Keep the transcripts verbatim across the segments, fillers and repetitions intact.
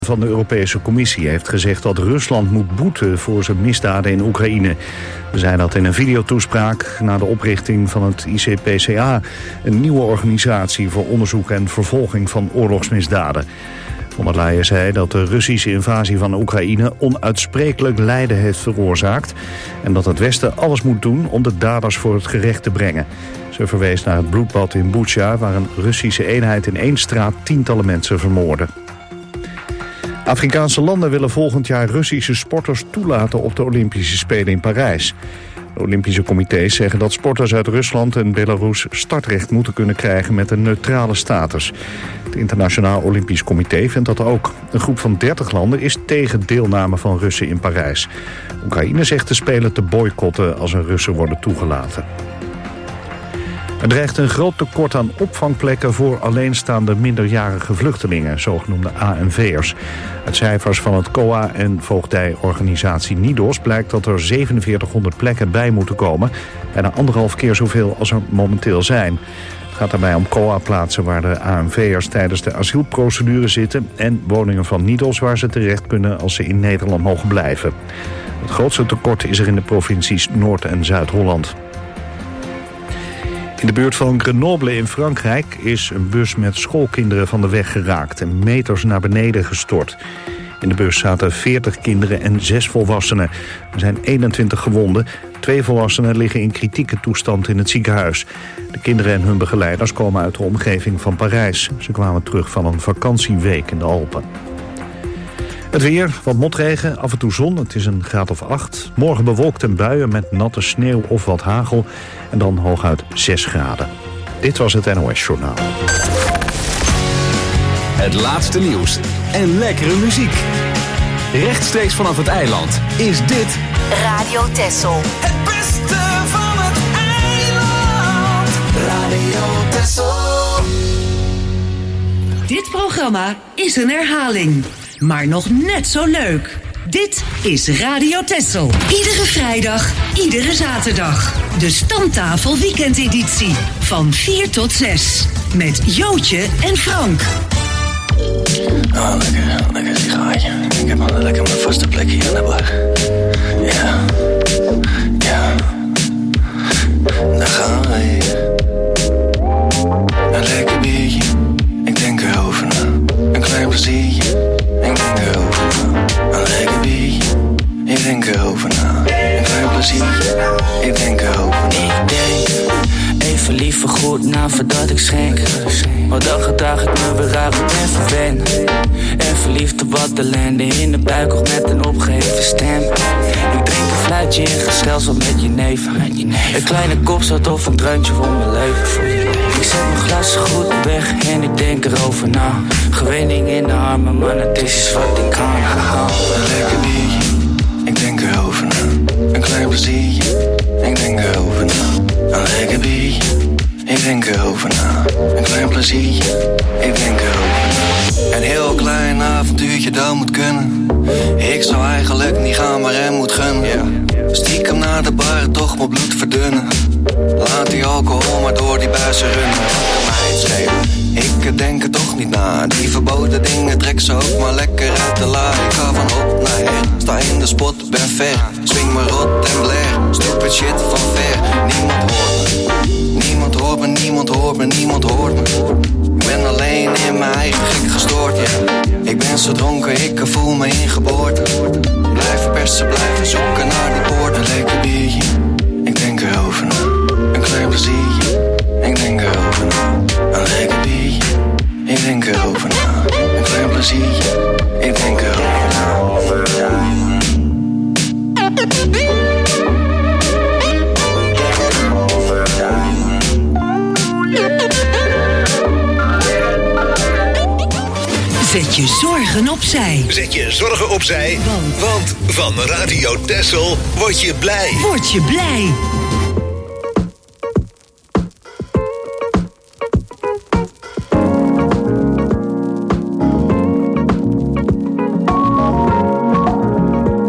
van de Europese Commissie heeft gezegd dat Rusland moet boeten voor zijn misdaden in Oekraïne. We zei dat in een videotoespraak na de oprichting van het I C P C A, een nieuwe organisatie voor onderzoek en vervolging van oorlogsmisdaden. Von der Leyen zei dat de Russische invasie van Oekraïne onuitsprekelijk lijden heeft veroorzaakt en dat het Westen alles moet doen om de daders voor het gerecht te brengen. Ze verwees naar het bloedbad in Bucha, waar een Russische eenheid in één straat tientallen mensen vermoordde. Afrikaanse landen willen volgend jaar Russische sporters toelaten op de Olympische Spelen in Parijs. De Olympische comité's zeggen dat sporters uit Rusland en Belarus startrecht moeten kunnen krijgen met een neutrale status. Het Internationaal Olympisch Comité vindt dat ook. Een groep van dertig landen is tegen deelname van Russen in Parijs. Oekraïne zegt de Spelen te boycotten als er Russen worden toegelaten. Er dreigt een groot tekort aan opvangplekken voor alleenstaande minderjarige vluchtelingen, zogenoemde A N V'ers. Uit cijfers van het C O A en voogdijorganisatie Nidos blijkt dat er zevenenveertighonderd plekken bij moeten komen, bijna anderhalf keer zoveel als er momenteel zijn. Het gaat daarbij om C O A-plaatsen waar de A N V'ers tijdens de asielprocedure zitten en woningen van Nidos waar ze terecht kunnen als ze in Nederland mogen blijven. Het grootste tekort is er in de provincies Noord- en Zuid-Holland. In de buurt van Grenoble in Frankrijk is een bus met schoolkinderen van de weg geraakt en meters naar beneden gestort. In de bus zaten veertig kinderen en zes volwassenen. Er zijn eenentwintig gewonden. Twee volwassenen liggen in kritieke toestand in het ziekenhuis. De kinderen en hun begeleiders komen uit de omgeving van Parijs. Ze kwamen terug van een vakantieweek in de Alpen. Het weer, wat motregen, af en toe zon, het is een graad of acht. Morgen bewolkt en buien met natte sneeuw of wat hagel. En dan hooguit zes graden. Dit was het N O S-journaal. Het laatste nieuws en lekkere muziek. Rechtstreeks vanaf het eiland is dit Radio Texel. Het beste van het eiland. Radio Texel. Dit programma is een herhaling, maar nog net zo leuk. Dit is Radio Texel. Iedere vrijdag, iedere zaterdag. De Stamtafel weekendeditie. Van vier tot zes. Met Jootje en Frank. Oh, lekker, lekker sigaartje. Ik heb al lekker mijn vaste plek hier aan de bar. Ja, ja. Daar gaan we. Een lekker biertje. Ik denk erover na. Een klein pleziertje. Ik denk erover na. Een lekker biertje. Ik denk erover na. Een klein pleziertje. Ik denk erover na. Ik denk even liever goed na voordat ik schenk. Want dan gedraag ik me weer raar en verwen. En verliefd op wat ellende in de buik of met een opgeheven stem. Ik drink een fluitje in gezelschap met je neven. Een kleine kopstoot of een dreuntje voor mijn leven. Ik zet mijn glas goed weg en ik denk erover na. Gewenning in de armen, man, het is iets wat ik kan. Een lekker biertje, ik denk erover na. Een klein pleziertje, ik denk erover na. Een lekker biertje, ik denk erover na. Een klein pleziertje, ik denk erover na. Een heel klein avontuurtje, dat moet kunnen. Ik zou eigenlijk niet gaan, maar hem moet gunnen. Yeah. Stiekem naar de bar, toch mijn bloed verdunnen. Laat die alcohol maar door die buizen runnen. Mij het schelen. Ik denk er toch niet na. Die verboden dingen trek ze ook maar lekker uit de la. Ik ga van op naar her. Sta in de spot, ben ver. Swing me rot en blair. Stupid shit van ver. Niemand hoort me. Niemand hoort me, niemand hoort me, niemand hoort me. Ik ben alleen in mijn eigen gek gestoord, ja. Yeah. Ik ben zo dronken, ik voel me ingeboord. Blijven persen, blijven zoeken naar die poort. Een lekker biertje, ik denk erover na. Een klein pleziertje, ik denk erover na. Een lekker biertje, ik denk erover na. Een klein pleziertje, ik denk erover na. Zet je zorgen opzij. Zet je zorgen opzij, Want, want van Radio Texel word je blij. Word je blij.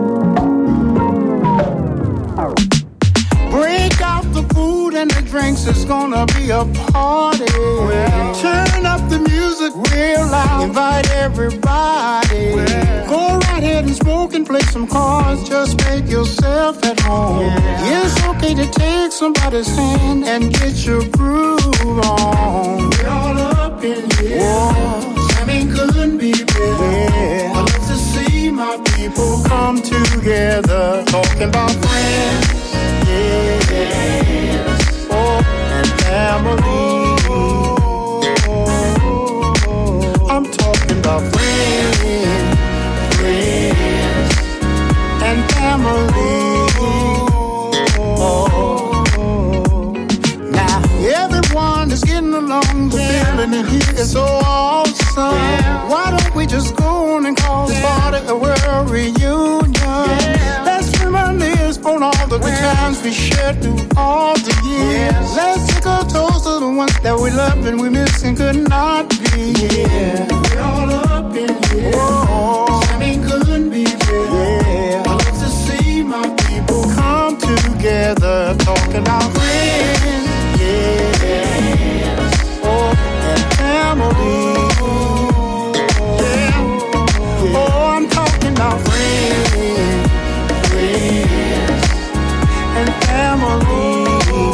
Break out the food and the drinks it's gonna be a party. Well, turn up the music real loud. Invite everybody. Well, go right ahead and smoke and play some cards. Just make yourself at home. Yeah. It's okay to take somebody's hand and get your groove on. We're all up in here. Whoa. Sammy couldn't be better. Yeah. I love to see my people come together, talking about friends. Yes. Oh, and family. I'm talking about friends, friends, and family. Oh, now everyone is getting along. The feeling in here is so awesome. Yeah. Why don't we just go on and call this party a world reunion? Yeah. Let's reminisce on all the good times we shared through all the years. Yeah. Let's take a toast to the ones that we love and we miss and could not be. Yeah. We're all up in here. Whoa. Sammy couldn't be better. Yeah. I love to see my people come together, talking about friends. Yeah. Oh, and family. Yeah. Oh, I'm talking about friends, friends, and family.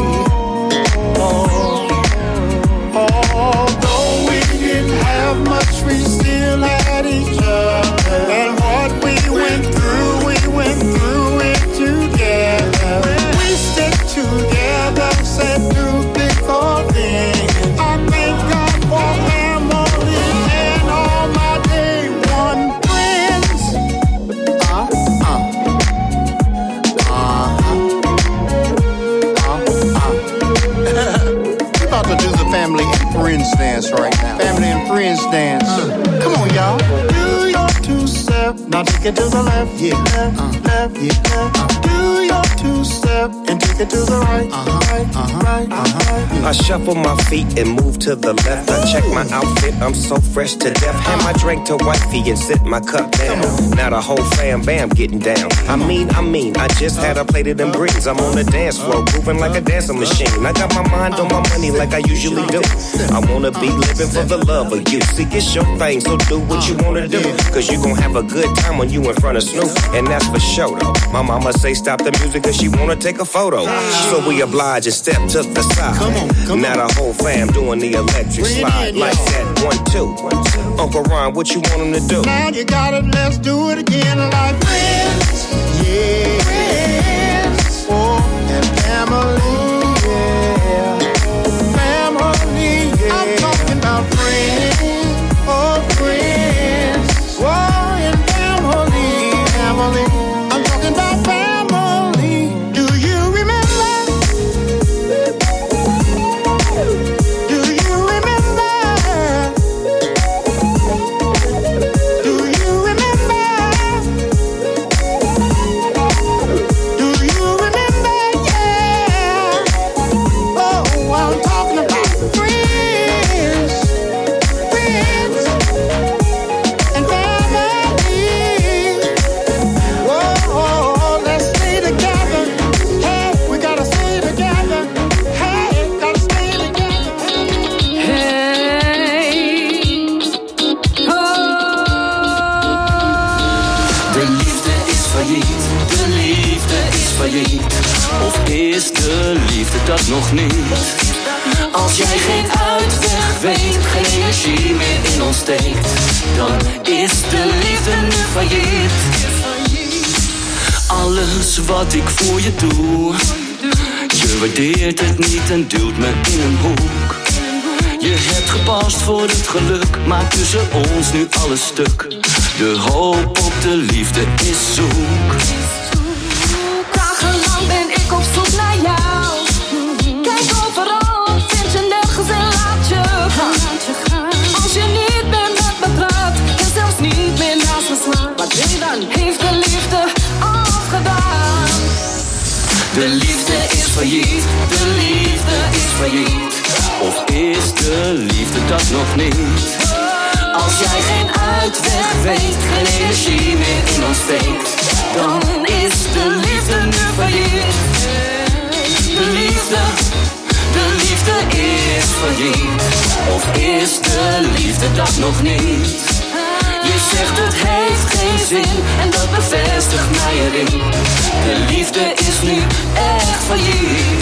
Oh, although we didn't have much, we still had each other. And what we went through, we went through it together. We stick together, said through thick or thin. I thank God for family and all my day one friends. Uh, uh, uh, uh, uh. We're about to do the family and friends dance right now. Family and friends dance. Uh. Come on, y'all. Do your two-step. Now take it to the left, yeah, left, uh. left, yeah, left. Uh. Do your two-step and take it to the right, uh-huh, right, uh-huh, right, uh-huh. Yeah. I shuffle my feet and move to the left. I check my outfit, I'm so fresh to death. Hand my drink to wifey and sit my cup down. Now the whole fam bam getting down. I mean, I mean, I just had a plate of them greens. I'm on the dance floor, moving like a dancing machine. I got my mind on my money like I usually do. I wanna be living for the love of you. See, it's your thing, so do what you wanna do. Cause you gon' have a good time when you in front of Snoop. And that's for sure though. My mama say stop the music cause she wanna take a photo. So we oblige and step to the side. Come on, come now the whole fam doing the electric slide. Like that, one, two. Uncle Ron, what you want him to do? Now you got it, let's do it again. Like friends, yeah, friends, oh, and family, yeah, family, yeah. I'm talking about friends, oh, friends, oh, and family, family. I'm talking about family. Do you remember? Do you remember? Do you remember? Do you remember? Yeah. Oh, I'm talking about friends, friends, and family. Whoa, let's stay together. Hey, we gotta stay together. Hey, gotta stay together. Hey, oh. De liefde is failliet, de liefde is failliet. Of is de liefde dat nog niet? Als jij geen uitweg weet, geen energie meer in ons steekt, dan is de liefde nu failliet. Alles wat ik voor je doe, je waardeert het niet en duwt me in een hoek. Je hebt gepast voor het geluk, maakt tussen ons nu alles stuk. De hoop op de liefde is zoek. Dagenlang ben ik op zoek naar jou. Kijk overal, vind je nergens en laat je gaan. Als je niet meer met me praat en zelfs niet meer naast me slaat, wat doe je dan? Heeft de liefde afgedaan. De liefde is failliet, de liefde is failliet. Of is de liefde dat nog niet? Als jij geen uitweg weet, geen energie meer in ons steekt, dan is de liefde nu failliet. De liefde, de liefde liefde is failliet? Of is de liefde dat nog niet? Je zegt het heeft geen zin en dat bevestigt mij erin. De liefde is nu echt failliet.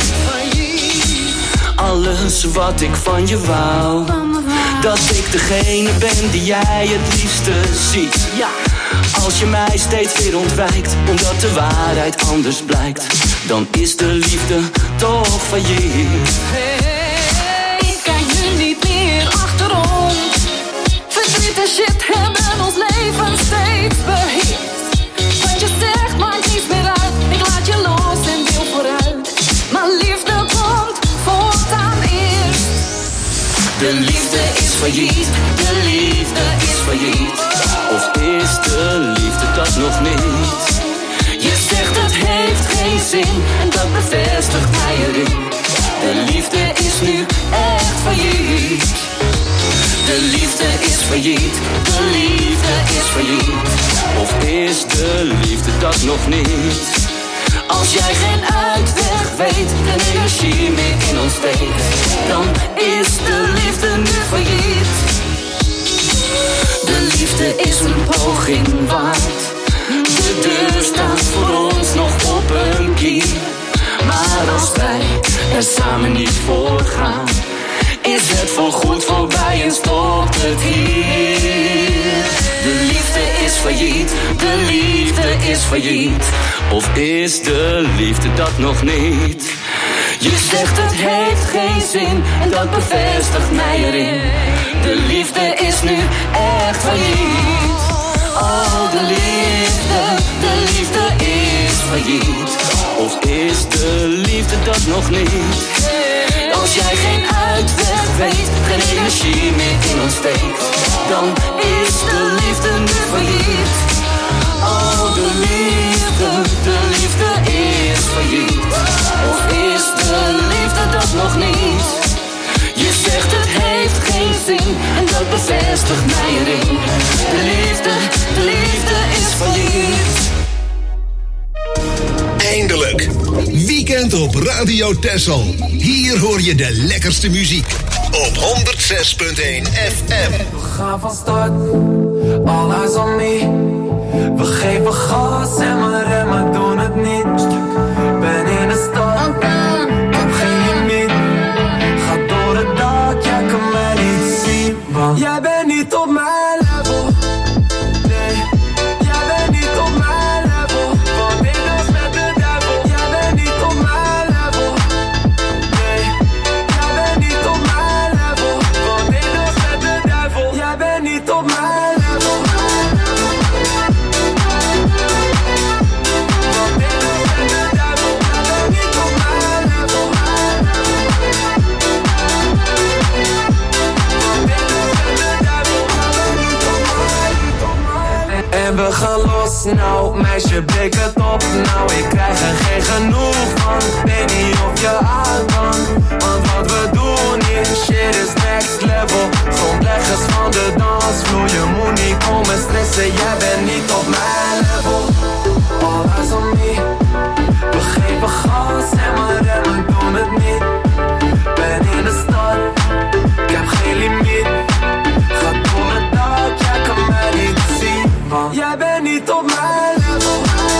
Alles wat ik van je wou, dat ik degene ben die jij het liefste ziet. Ja. Als je mij steeds weer ontwijkt, omdat de waarheid anders blijkt, dan is de liefde toch failliet. Hey, ik kijk nu niet meer achterom. Verdriet en shit hebben ons leven steeds beheerst. Wat je zegt maakt niets meer uit. Ik laat je los en wil vooruit. Maar liefde komt voortaan eerst. De liefde is failliet, de liefde is failliet. Of is de liefde dat nog niet? Je zegt het heeft geen zin en dat bevestigt mij erin. De liefde is nu echt failliet. De liefde is failliet, de liefde is failliet. Of is de liefde dat nog niet? Als jij geen uitweg weet, geen energie meer in ons steekt, dan is de liefde nu failliet. De liefde is een poging waard. De deur staat voor ons nog op een kier. Maar als wij er samen niet voor gaan, is het voorgoed voorbij en stopt het hier. De liefde is failliet, de liefde is failliet. Of is de liefde dat nog niet? Je zegt het heeft geen zin en dat bevestigt mij erin. De liefde is nu echt failliet. Oh, de liefde, de liefde is failliet. Of is de liefde dat nog niet? Als jij geen uitweg weet, geen energie meer in ons steekt, dan is de liefde nu failliet. Oh, de liefde, de liefde is failliet. Of is de liefde dat nog niet? Je zegt het heeft geen zin en dat bevestigt mij erin. De liefde, de liefde is failliet. Eindelijk. Weekend op Radio Texel. Hier hoor je de lekkerste muziek. Op honderd zes punt één F M. We gaan van start, all eyes on me. We geven gas en mijn remmen doen het niet. Ben in de stad, ik heb geen limiet. Ga door het dak, jij kan mij niet zien. Want jij bent niet op mijn level. Nee, jij bent niet op mijn level. Want ik dans met de duivel. Jij bent niet op mijn level. Nee, jij bent niet op mijn level. Want ik dans met de duivel. Jij bent niet op mijn level. En we gaan los nou, meisje breek het op nou. Ik krijg er geen genoeg van, weet niet of je aan kan. Want wat we doen hier, shit is next level. Grondleggers van de dansvloer, je moet niet komen stressen. Jij bent niet op mijn level. All eyes on me. We geven gas en mijn remmen doen het niet. Ben in de stad, ik heb geen limiet. Ga door het dak, jij kan mij niet zien. Want jij bent niet op mijn level.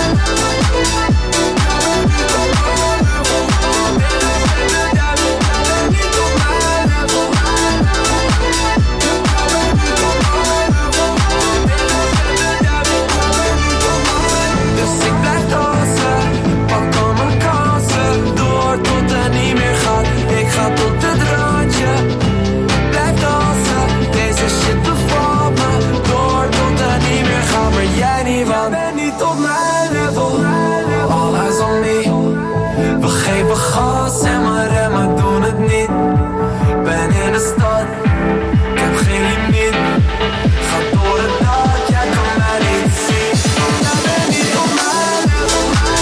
Dus ik blijf dansen, pak al mijn kansen. Door tot het niet meer gaat, ik ga tot het randje. Blijf dansen, deze shit bevalt me. Door tot het niet meer gaat, maar jij niet, want jij bent niet op mijn level. All eyes on me. We geven gas en mijn remmen doen het niet. Ben in de stad, ik heb geen limiet. Ga door het dak, jij kan mij niet zien. Jij bent niet op mijn level.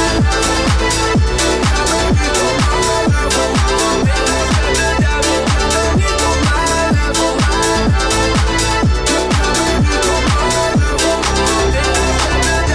Jij bent niet op mijn level. Jij bent niet op mijn level. Jij bent niet op mijn level.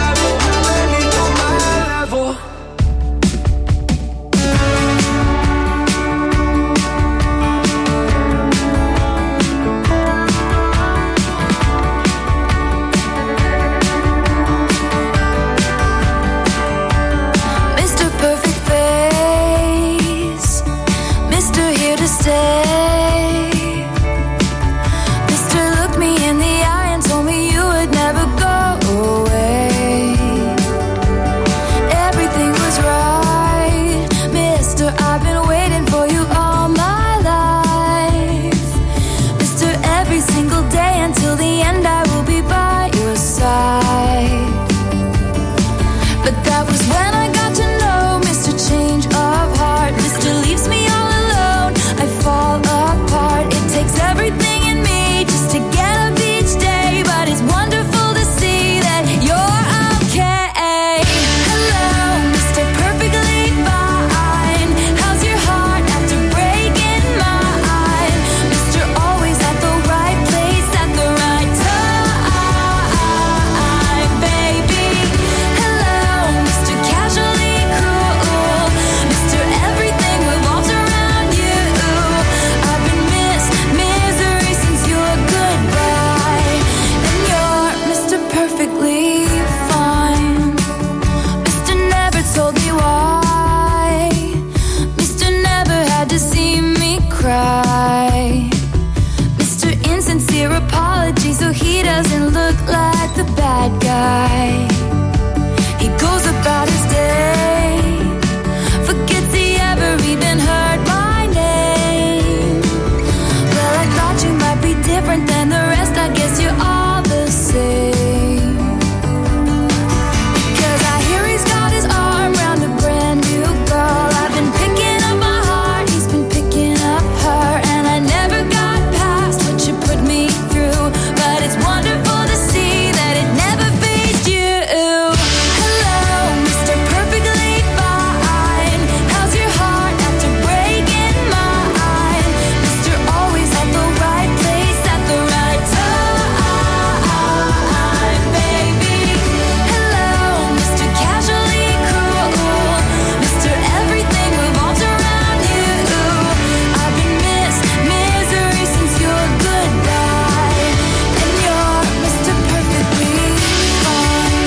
guy. He goes about his day, forgets he ever even heard my name. Well, I thought you might be different than the rest. I guess you're all the same. Because I hear he's got his arm around a brand new girl. I've been picking up my heart, he's been picking up her, and I never got past what you put me through. But it's wonderful to see that it never fazed you. Hello, Mister Perfectly Fine. How's your heart after breaking mine? Mister Always at the right place at the right time, baby. Hello, Mister Casually Cruel. Mister Everything revolves around you. I've been Miss Misery since your goodbye, and you're Mister Perfectly Fine.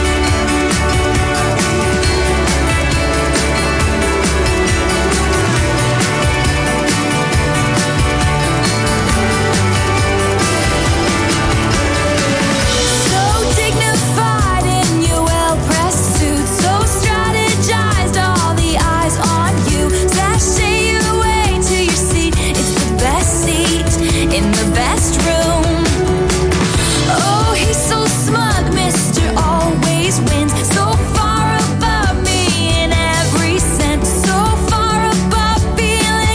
So dignified in your well-pressed suit, so strategized, all the eyes on you. Sashay your way to your seat, it's the best seat in the best room. Oh, he's so smug, Mister Always wins, so far above me in every sense, so far above feeling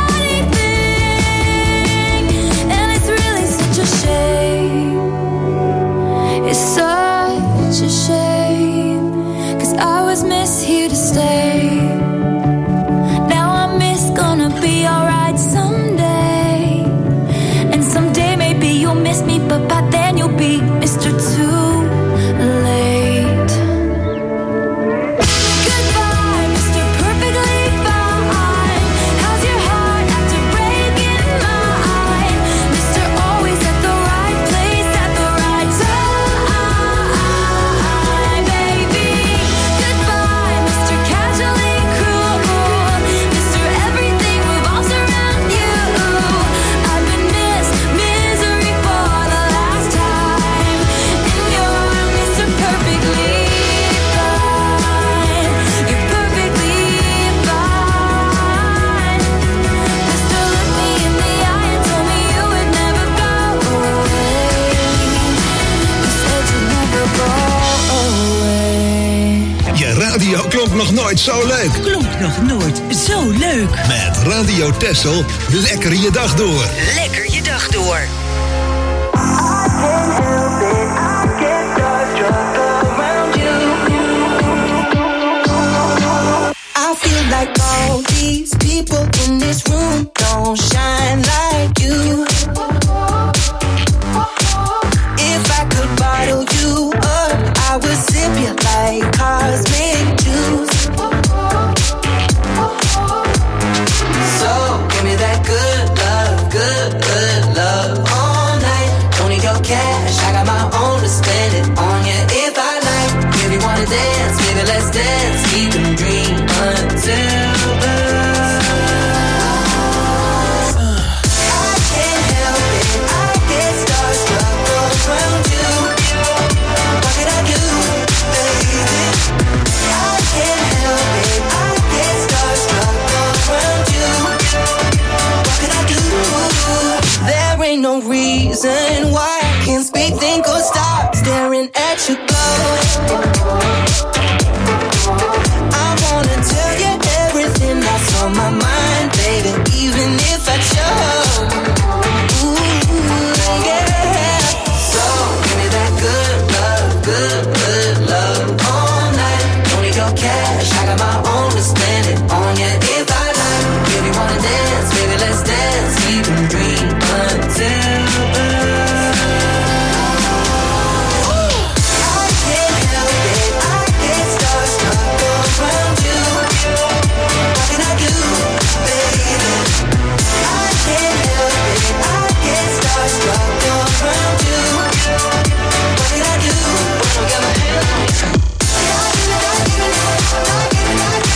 anything. And it's really such a shame. It's such a shame, 'cause I was Miss Here to Stay. Now I'm Miss Gonna Be Alright someday. And someday maybe you'll miss me, but by then you'll be Mister Too Late. Goodbye, Mister Perfectly Fine. How's your heart after breaking mine? Mister Always at the right place at the right time, baby. Goodbye, Mister Casually Cruel. Mister Everything revolves around you. I've been Miss Misery for the last time, and you're Mister Perfectly Fine. You're perfectly fine. Mister Look me in the eye and told me you would never go away. You said you'd never go away. Je radio klonk nog nooit zo leuk. Klonk nog nooit zo leuk. Met Radio Texel, lekker je dag door. Lekker je dag door. I feel like all these people in this room don't shine like you. If I could bottle you up, I would sip you like cosmic juice. So give me that good love, good, good love all night. Don't need your cash, I got my own to spend it on you if I like. If you wanna dance, baby, let's dance. We can dream until the I can't help it, I get starstruck around you. What can I do, baby? I can't help it, I get starstruck around you. What can I do? There ain't no reason why I can't speak, think, or stop staring at you glow. I wanna tell you everything that's on my mind, baby, even if I chose. Ooh, yeah. So give me that good love, good, good love all night. Don't need your cash, I got my own to spend it on you if I like. If you wanna dance, baby, let's dance. We can dream until the I can't help it, I get starstruck around you. What can I do, baby? I can't help it, I get starstruck around you. What can I do when I got my hands on you?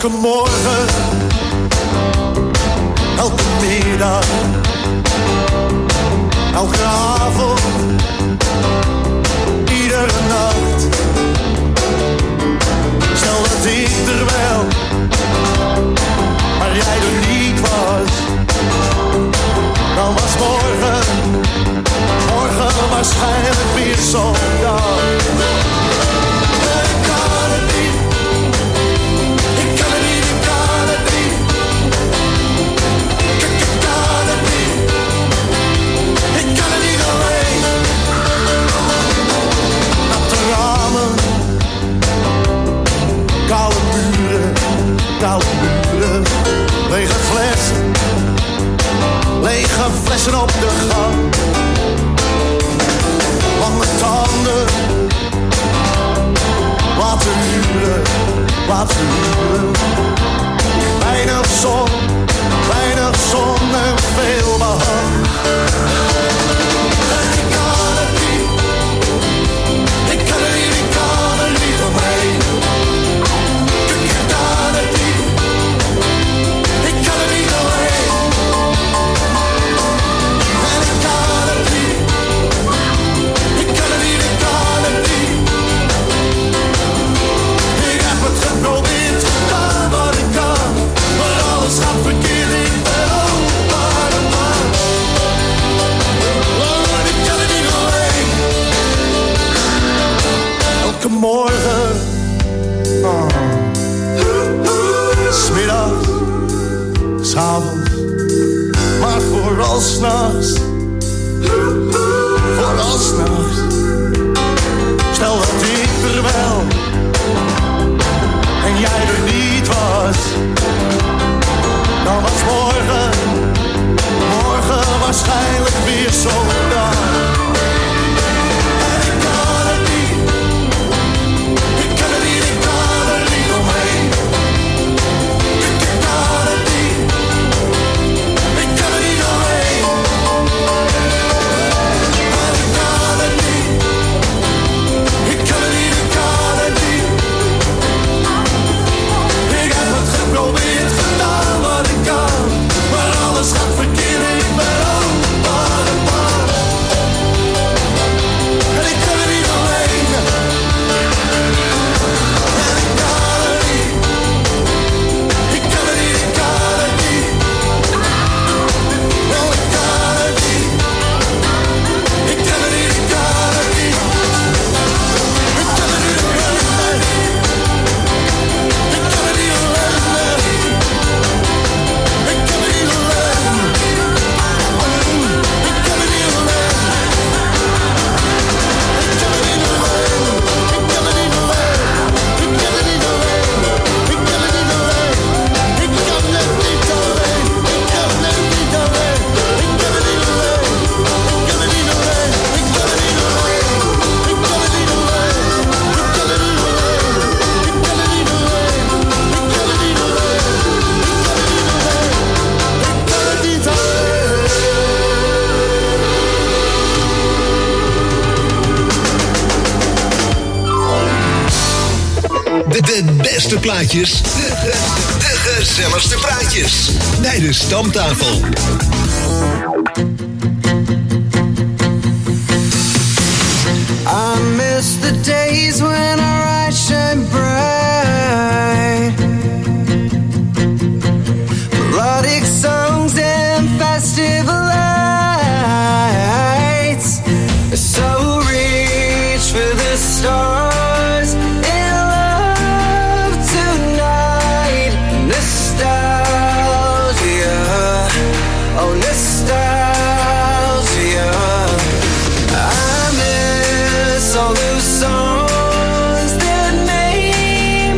Elke morgen, elke middag, elke avond, iedere nacht. Stel dat ik er wel, maar jij er niet was. Dan was morgen, morgen waarschijnlijk weer zo'n dag. Ik kan het niet, ik kan het niet, ik kan het niet. Ik, ik kan het niet, ik kan het niet alleen. Natte ramen, koude muren, koude muren, lege flessen. Lege flessen op de gang. Lange tanden. Laten huren, laten huren. Weinig zon, weinig zon en veel behang. Ik kan het niet. Ik kan het niet, ik kan er niet omheen. Ik kan het niet. Ik kan er niet omheen. Geprobeerd, gedaan wat ik kan, maar alles gaat verkeerd, ik ben opa de man. Maar ik kan er niet alleen. Elke morgen, oh. 'Smiddags, 's'avonds, maar vooral 's'nachts, vooral 's'nachts. Stel dat ik er wel en jij er niet was, dan was morgen, morgen waarschijnlijk weer zo'n dag. En ik kan het niet, ik kan het niet, ik kan er niet omheen. Ik, ik kan het niet, ik kan er niet omheen. En ik kan het niet, ik kan het niet, ik kan het niet. Ik heb het geprobeerd, gedaan wat ik kan, maar alles gaat verkeerd, ik ben opa de man. En ik kan er niet alleen. En ik kan het niet. Ik kan het niet, ik kan het niet. Oh, ik kan het niet. Ik kan het niet, ik kan het niet. Ik kan het niet alleen. Ik kan het niet alleen. Ik kan het niet alleen. Ik kan het niet alleen. Ik kan het niet alleen. Ik kan het niet alleen. Ik kan het niet alleen. Ik kan het niet alleen. Ik kan het niet alleen. Ik kan het niet alleen. Ik kan het niet alleen. Ik kan het niet alleen. Ik kan het niet alleen. Ik kan het niet alleen. Ik kan het niet alleen. Ik kan het niet alleen. Ik kan het niet alleen. Ik kan het niet De, de beste plaatjes, de, de, de gezelligste praatjes. Bij de Stamtafel. I miss the days when our eyes shine bright. Melodic songs and festival lights. So reach for the stars in love tonight. Nostalgia, oh nostalgia. I miss all those songs that made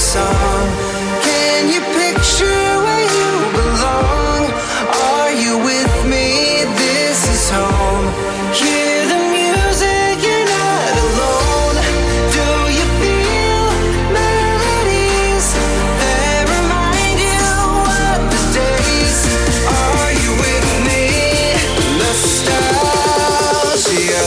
song. Can you picture where you belong? Are you with me? This is home. Hear the music, you're not alone. Do you feel melodies that remind you of the days? Are you with me? Nostalgia.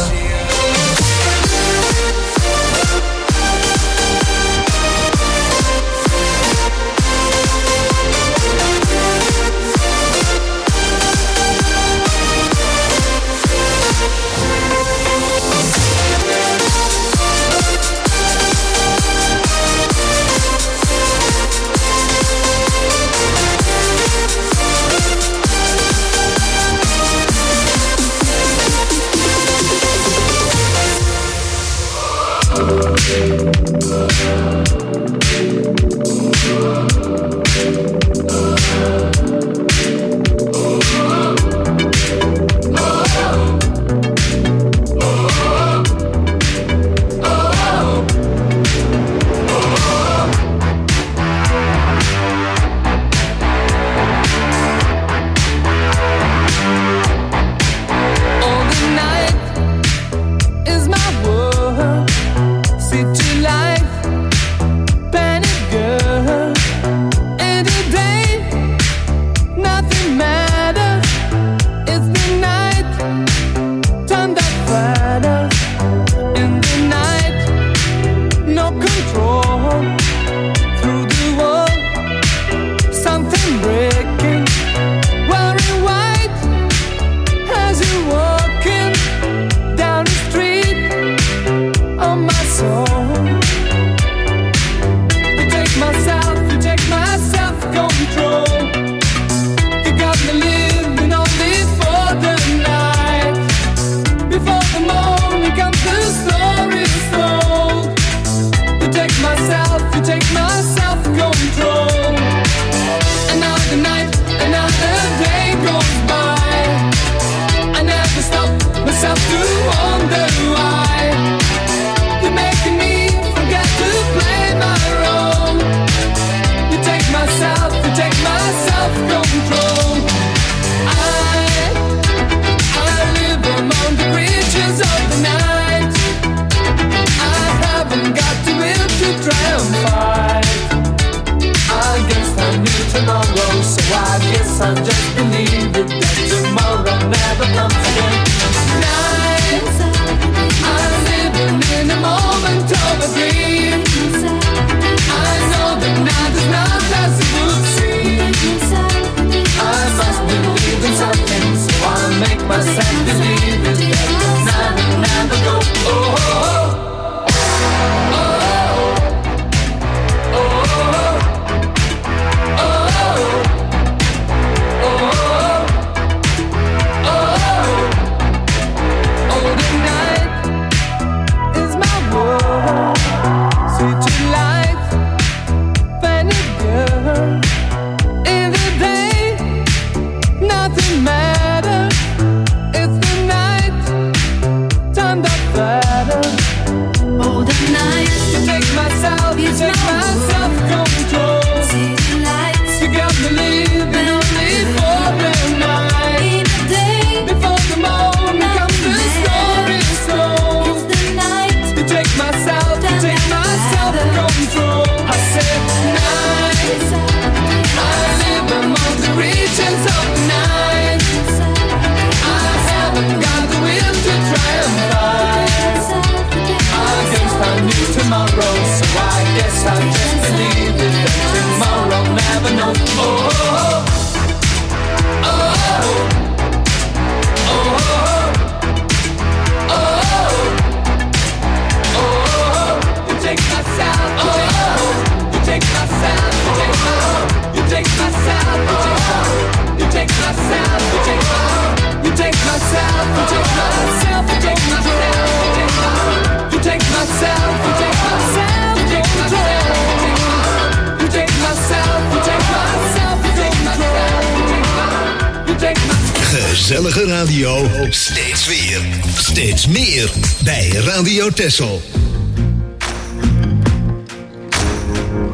Gezellige radio, steeds weer, steeds meer bij Radio Texel.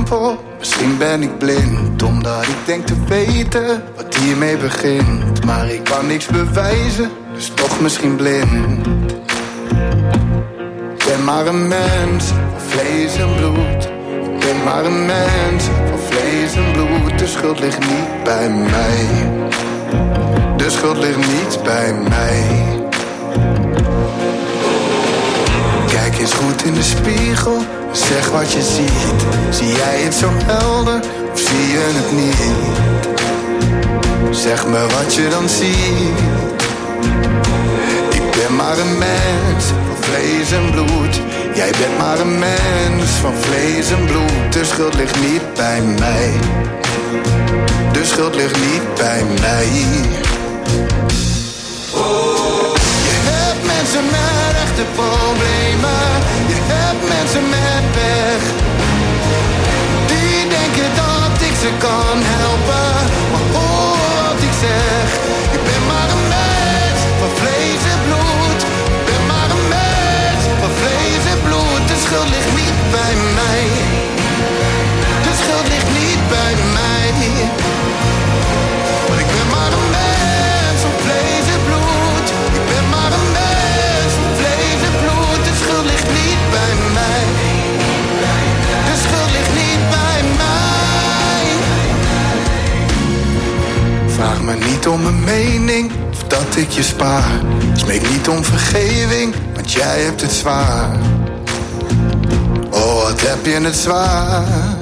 op. Misschien ben ik blind, omdat ik denk te weten wat hiermee begint. Maar ik kan niks bewijzen, dus toch misschien blind. Ik ben maar een mens van vlees en bloed. Ik ben maar een mens van vlees en bloed. De schuld ligt niet bij mij. De schuld ligt niet bij mij. Kijk eens goed in de spiegel. Zeg wat je ziet. Zie jij het zo helder of zie je het niet? Zeg me wat je dan ziet. Ik ben maar een mens van vlees en bloed. Jij bent maar een mens van vlees en bloed. De schuld ligt niet bij mij. De schuld ligt niet bij mij. Je hebt mensen met echte problemen. Je hebt mensen met pech. Die denken dat ik ze kan helpen. Maar hoor wat ik zeg. Ik ben maar een mens van vlees en bloed. Ik ben maar een mens van vlees en bloed. De schuld ligt niet bij mij. De schuld ligt niet bij mij. Want ik ben maar een mens van vlees en bloed. Ik ben maar een mens van vlees en bloed. De schuld ligt niet bij mij. De schuld ligt niet bij mij. Vraag me niet om een mening of dat ik je spaar. Smeek niet om vergeving, want jij hebt het zwaar. Oh, wat heb je het zwaar.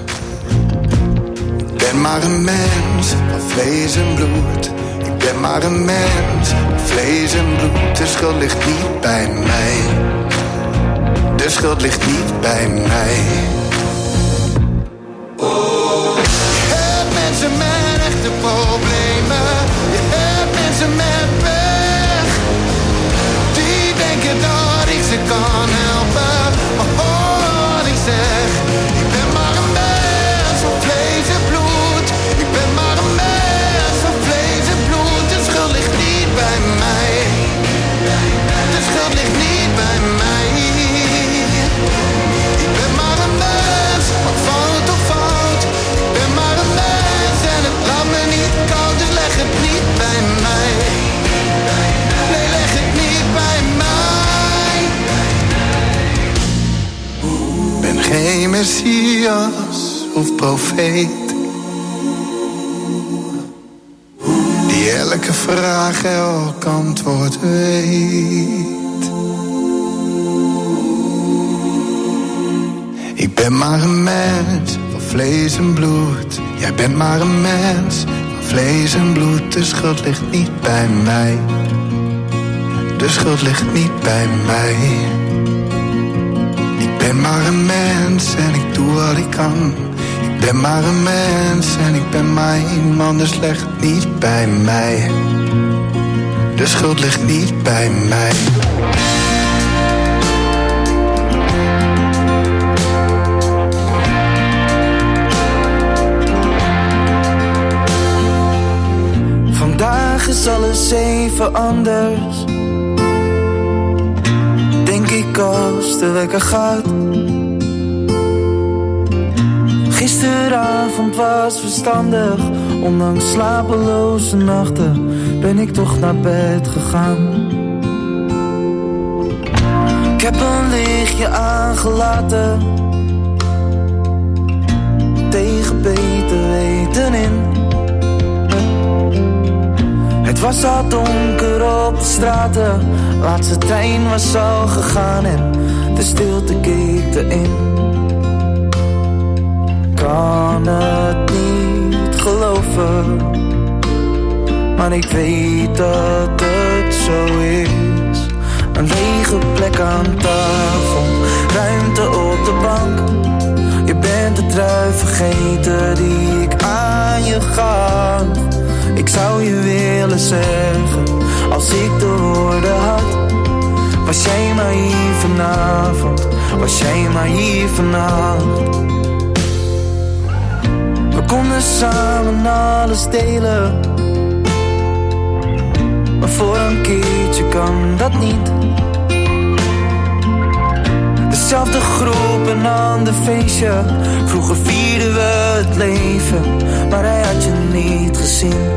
Ik ben maar een mens van vlees en bloed. Ik ben maar een mens van vlees en bloed. De schuld ligt niet bij mij. De schuld ligt niet bij mij. Je hebt mensen met echte problemen. Je hebt mensen met pech. Die denken dat ik ze kan helpen. Maar hoor wat ik zeg. Ik ben maar een mens van vlees en bloed. Ik ben maar een mens van vlees en bloed. De schuld ligt niet bij mij. De schuld ligt niet bij mij. Ik ben maar een mens, wat fout of fout. Ik ben maar een mens en het laat me niet koud. Dus leg het niet bij mij. Nee, leg het niet bij mij. Ik ben geen Messias of profeet die elke vraag elk antwoord weet. Ik ben maar een mens van vlees en bloed. Jij bent maar een mens van vlees en bloed. De schuld ligt niet bij mij. De schuld ligt niet bij mij. Ik ben maar een mens en ik doe wat ik kan. Ik ben maar een mens en ik ben maar iemand. Dus leg het niet bij mij. De schuld ligt niet bij mij. Vandaag is alles even anders. Denk ik als de wekker gaat. Gisteravond was verstandig. Ondanks slapeloze nachten ben ik toch naar bed gegaan. Ik heb een lichtje aangelaten. Tegen beter weten in. Het was al donker op de straten. Laatste trein was al gegaan en de stilte keek erin. Kan het niet geloven, maar ik weet dat het zo is. Een lege plek aan tafel, ruimte op de bank. Je bent de trui vergeten die ik aan je gaf. Ik zou je willen zeggen, als ik de woorden had. Was jij maar hier vanavond, was jij maar hier vanavond. We konden samen alles delen, maar voor een keertje kan dat niet. Dus Zelfde groep, een ander feestje. Vroeger vierden we het leven, maar hij had je niet gezien.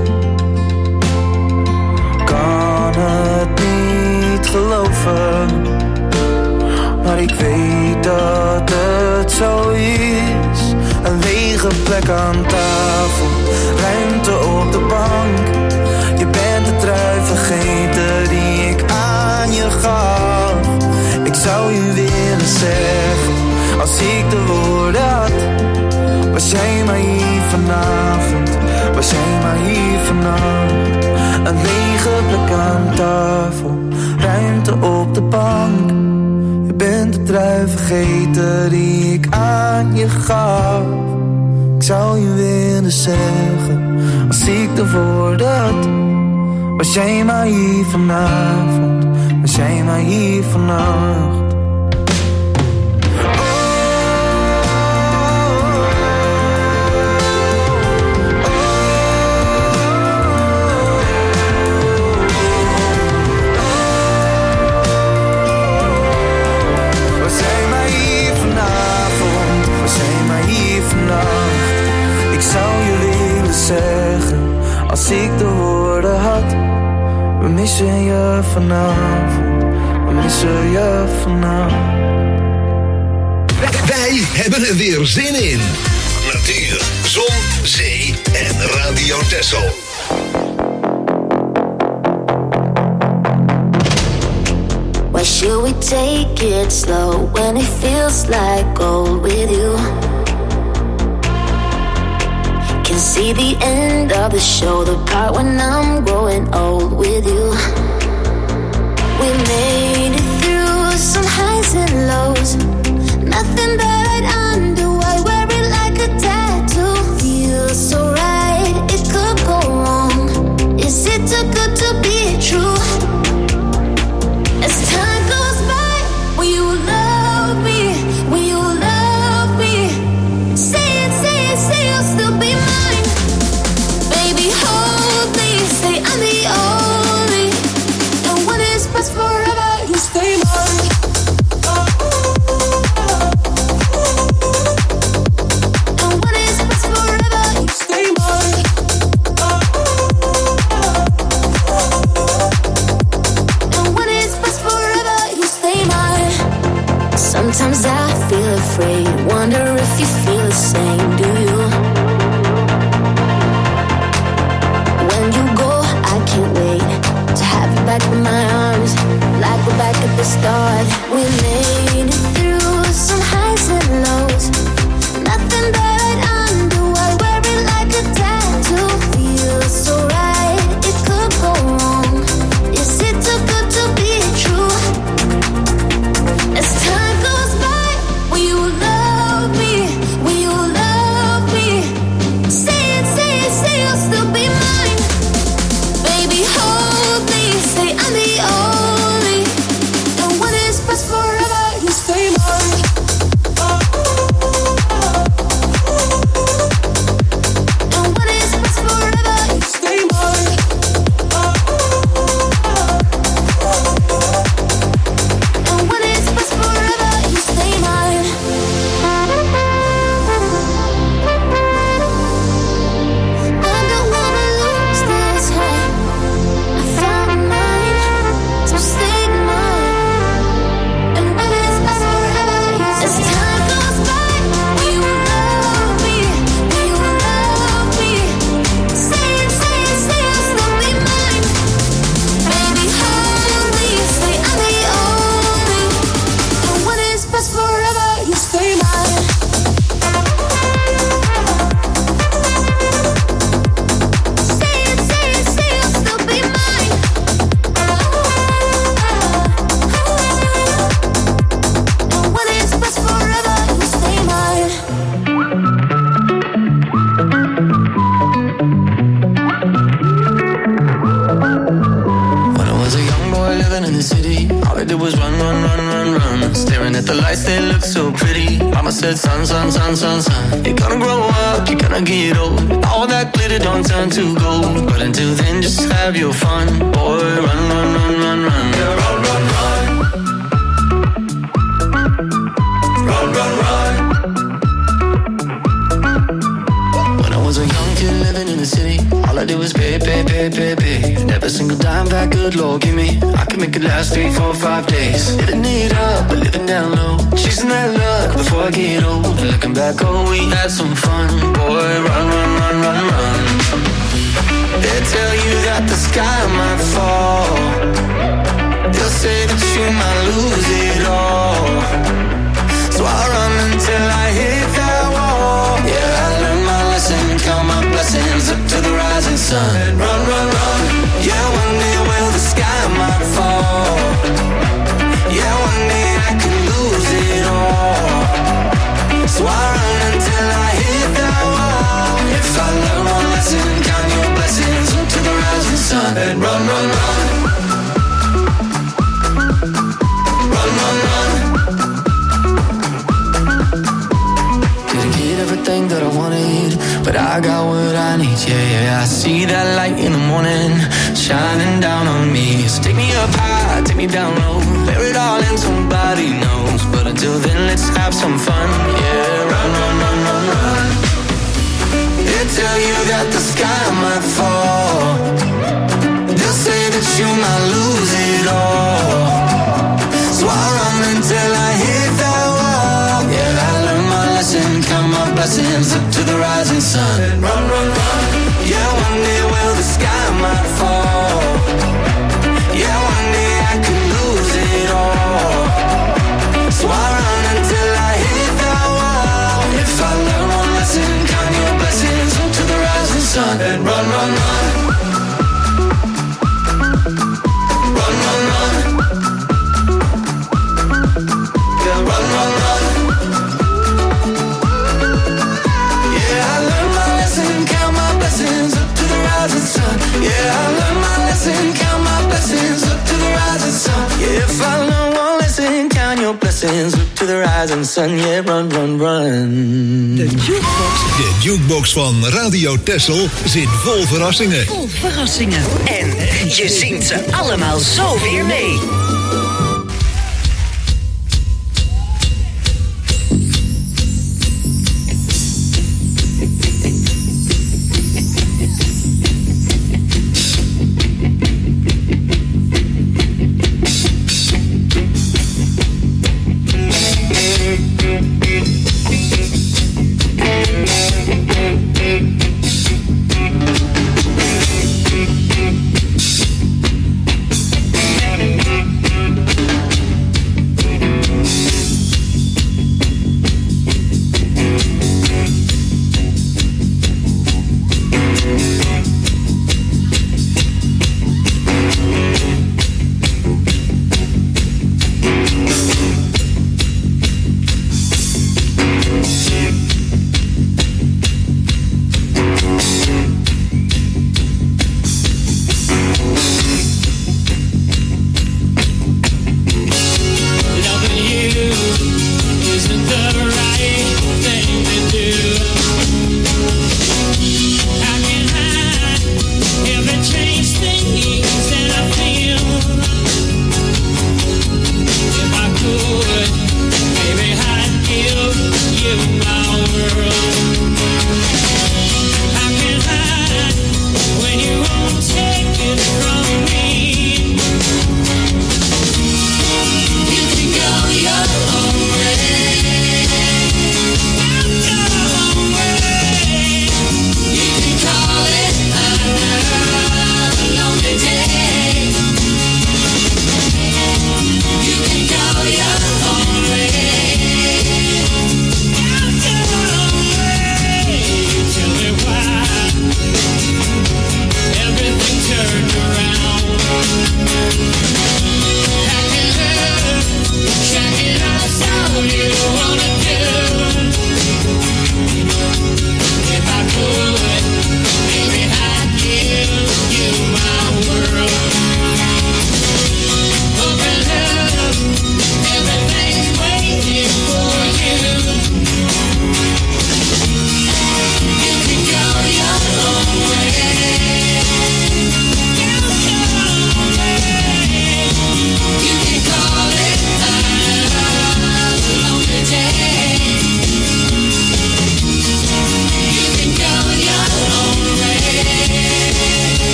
Kan het niet geloven, maar ik weet dat het zo is. Een lege plek aan tafel, ruimte op de bank. Je bent de trui vergeten die ik aan je gaf. Ik zou je willen zeggen, als ik de woorden had. Was jij maar hier vanavond, was jij maar hier vannacht. Een lege plek aan tafel, ruimte op de bank. Je bent de trui vergeten die ik aan je gaf. Ik zou je willen zeggen, als ik de woorden had. Was jij maar hier vanavond, was jij maar hier vannacht. Als ik de woorden had, we missen je vanavond, we missen je vanavond. Wij hebben er weer zin in. Natuur, zon, zee en Radio Texel. Why should we take it slow when it feels like gold with you? Can see the end of the show, the part when I'm growing old with you. We made it through some highs and lows, nothing but undo. I wear it like a tattoo. Feels so right, it could go wrong. Is it too good to be true? As time goes by, will you love me? Will you love me? Say it, say it, say you'll still be mine. Baby, hold me, say I'm the only. And when it's past forever, you stay mine. And when it's past forever, you stay mine. And when it's past forever, you stay mine. Sometimes I feel afraid, wonder if you feel the same, do you? When you go, I can't wait to have you back in my arms, like we're back at the start. We made it through some highs and lows, nothing but undo. I wear it like a tattoo. Feels so right, it could go wrong. Is it too good to be true? As time goes by, will you love me? Will you love me? Say it, say it, say you'll still be mine. Baby, hold me, say I'm the only. And when it's past forever, you stay mine. And when it's past forever, you stay mine. And when it's past forever, you stay mine. I don't wanna lose this heart. I found mine, so stay mine. And when it's past forever, you stay. As time goes by, will you love me? Will you love me? Say it, say it, say you'll still be mine. Baby, hold me, say I'm the only. And when it's past forever, you stay mine. Say it, say it, say you'll still be mine. And when it's past forever, you stay mine. When I was a young boy living in the city, all I did was run, run, run, run, run. Staring at the lights, they look so pretty. Mama said, son, son, son, son, son, you're gonna grow up, you're gonna get old. All that glitter don't turn to gold. But until then, just have your fun. Boy, run, run, run, run, run. Yeah, run, run, run. All I do is pay, pay, pay, pay, pay. And every single dime that good Lord give me, I can make it last three, four, five days. Living it up, but living down low. Chasing that luck before I get old. And looking back, oh, we had some fun. Boy, run, run, run, run, run. They tell you that the sky might fall. They'll say that you might lose it all. So I run until I hit that wall. Yeah, I learned my lesson, count my blessings up to the rising sun. Run, run, run. Yeah, one day will the sky might fall. Yeah, one day I could lose it all. So I run until I hit that wall. If I learn one lesson, count your blessings up to the rising sun. And run, run, run. Run, run, run. Didn't get everything that I wanted, but I got what I need, yeah, yeah. I see that light in the morning, shining down on me. So take me up high, take me down low, bear it all and somebody knows. But until then, let's have some fun, yeah. Run, run, run, run, run. They tell you that the sky might fall. They'll say that you might lose it all. So I run until I hit that wall. Yeah, I learned my lesson, count my blessings up to the rising sun. Run, run, run. Yeah, one day will the sky might fall. Yeah, one day I could lose it all. So I run until I hit that wall. If I learn one lesson, count your blessings up to the rising sun. And run, run, run. Run, run, run. Yeah, run, run, run. Yeah, I learned my lesson, count my blessings up to the rising sun. Yeah, I learned my lesson, count my blessings up to the rising sun. Yeah, if I learn one lesson, count your blessings up to the rising sun. Yeah, run, run, run. De jukebox. De jukebox van Radio Texel zit vol verrassingen. Vol verrassingen. En je zingt ze allemaal zo weer mee.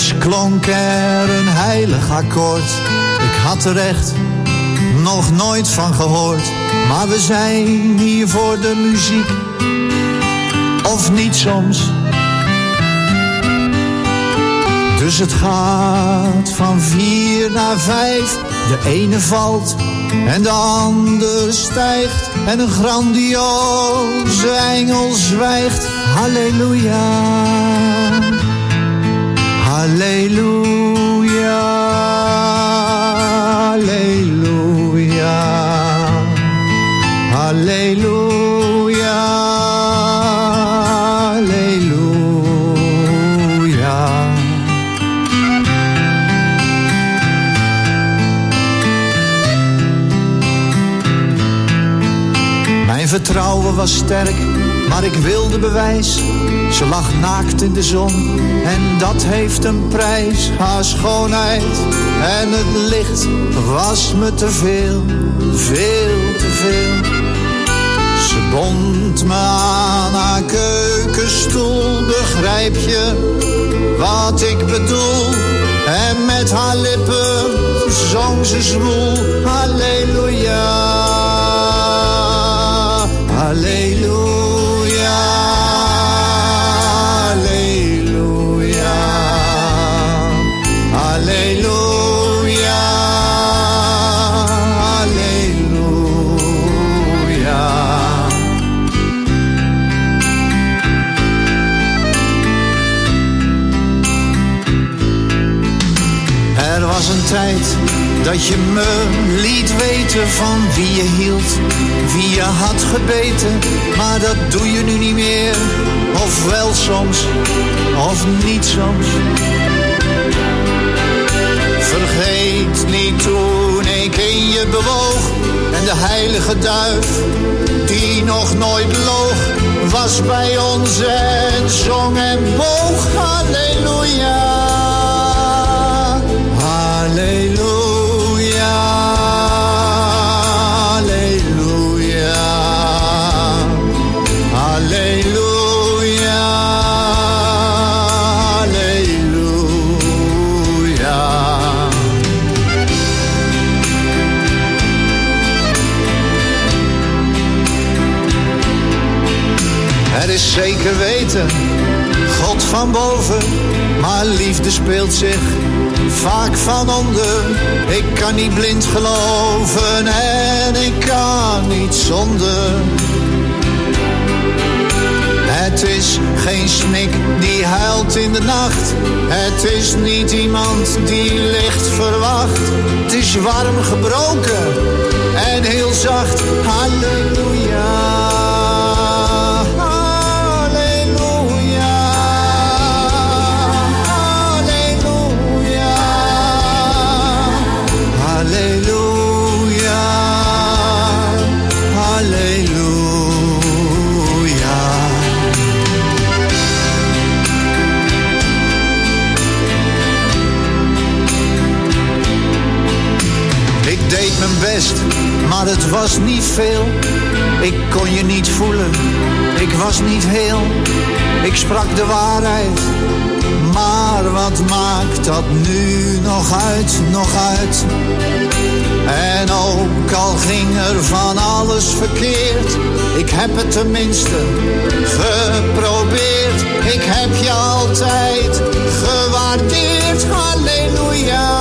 Ineens klonk er een heilig akkoord. Ik had er echt nog nooit van gehoord. Maar we zijn hier voor de muziek. Of niet soms. Dus het gaat van vier naar vijf. De ene valt en de ander stijgt. En een grandioze engel zwijgt. Halleluja. Halleluja. Halleluja. Halleluja. Halleluja. Mijn vertrouwen was sterk, maar ik wilde bewijs. Ze lag naakt in de zon en dat heeft een prijs. Haar schoonheid en het licht was me te veel, veel te veel. Ze bond me aan haar keukenstoel, begrijp je wat ik bedoel? En met haar lippen zong ze zwoel, halleluja. Halleluja, halleluja, halleluja, halleluja. Er was een tijd dat je me liet weten van wie je hield, wie je had gebeten. Maar dat doe je nu niet meer, of wel soms, of niet soms. Vergeet niet toen ik in je bewoog. En de heilige duif, die nog nooit loog, was bij ons en zong en boog. Halleluja, halleluja. Zeker weten, God van boven, maar liefde speelt zich vaak van onder. Ik kan niet blind geloven en ik kan niet zonder. Het is geen snik die huilt in de nacht. Het is niet iemand die licht verwacht. Het is warm gebroken en heel zacht. Halleluja. Best, maar het was niet veel. Ik kon je niet voelen, ik was niet heel. Ik sprak de waarheid, maar wat maakt dat nu nog uit, nog uit? En ook al ging er van alles verkeerd, ik heb het tenminste geprobeerd. Ik heb je altijd gewaardeerd, halleluja.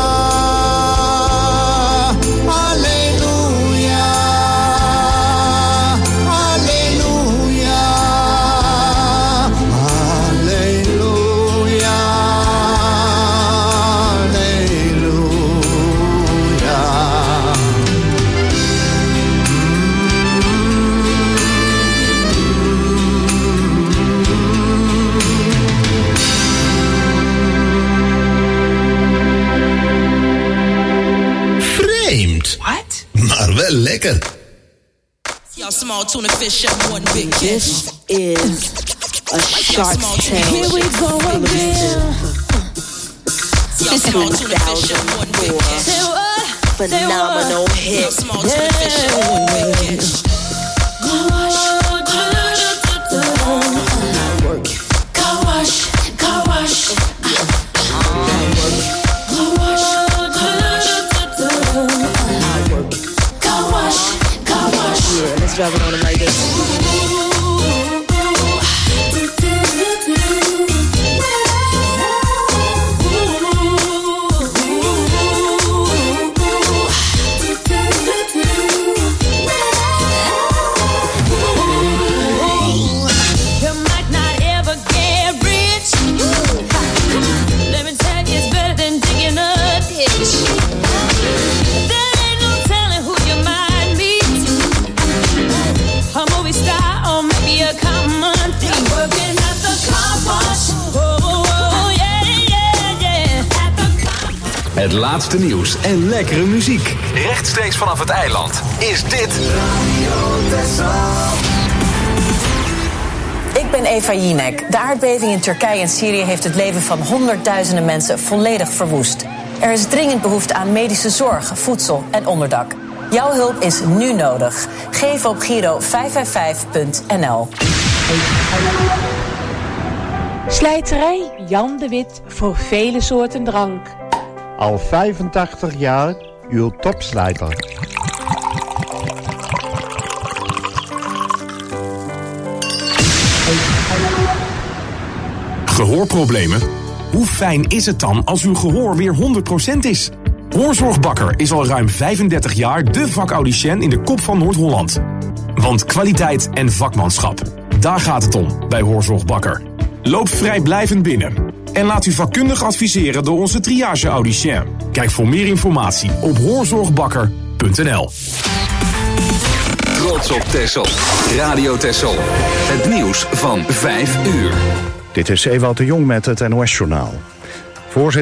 Maar wel lekker. Y'all small tuna fish and one big This is a Shark Tale. Here we go again. two thousand four phenomenal hit. Car wash, car wash. just drop it on them like this. Het laatste nieuws en lekkere muziek. Rechtstreeks vanaf het eiland is dit Radio Texel. Ik ben Eva Jinek. De aardbeving in Turkije en Syrië heeft het leven van honderdduizenden mensen volledig verwoest. Er is dringend behoefte aan medische zorg, voedsel en onderdak. Jouw hulp is nu nodig. Geef op Giro vijf vijf vijf punt n l. Slijterij Jan de Wit voor vele soorten drank. Al vijfentachtig jaar uw topslijter. Gehoorproblemen? Hoe fijn is het dan als uw gehoor weer honderd procent is? Hoorzorgbakker is al ruim vijfendertig jaar de vakaudiënt in de kop van Noord-Holland. Want kwaliteit en vakmanschap, daar gaat het om bij Hoorzorgbakker. Loop vrijblijvend binnen en laat u vakkundig adviseren door onze triage-audicien. Kijk voor meer informatie op hoorzorgbakker punt n l. Trots op Texel. Radio Texel. Het nieuws van vijf uur. Dit is Ewout de Jong met het N O S-journaal. Voorzitter